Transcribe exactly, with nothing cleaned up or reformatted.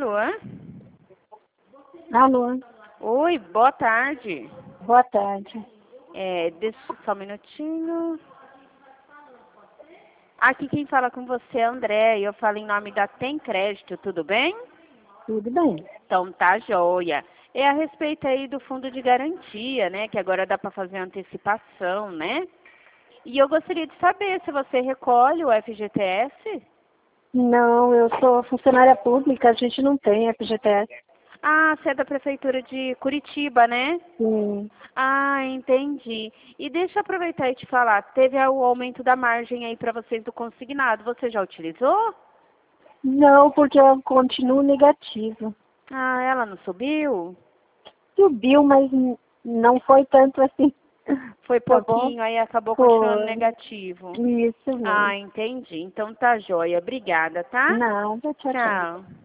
Alô? Alô? Oi, boa tarde. Boa tarde. É, deixa só um minutinho. Aqui quem fala com você é André, e eu falo em nome da Tem Crédito, tudo bem? Tudo bem. Então tá joia. É a respeito aí do fundo de garantia, né? Que agora dá para fazer antecipação, né? E eu gostaria de saber se você recolhe o F G T S? Não, eu sou funcionária pública, a gente não tem F G T S. Ah, você é da Prefeitura de Curitiba, né? Sim. Ah, entendi. E deixa eu aproveitar e te falar, teve o aumento da margem aí para vocês do consignado, você já utilizou? Não, porque eu continuo negativo. Ah, ela não subiu? Subiu, mas n- não foi tanto assim. Foi Tá bom? pouquinho, aí acabou continuando Foi. negativo. Isso mesmo. Ah, entendi. Então tá joia. Obrigada, tá? Não, tchau, tchau. Tchau.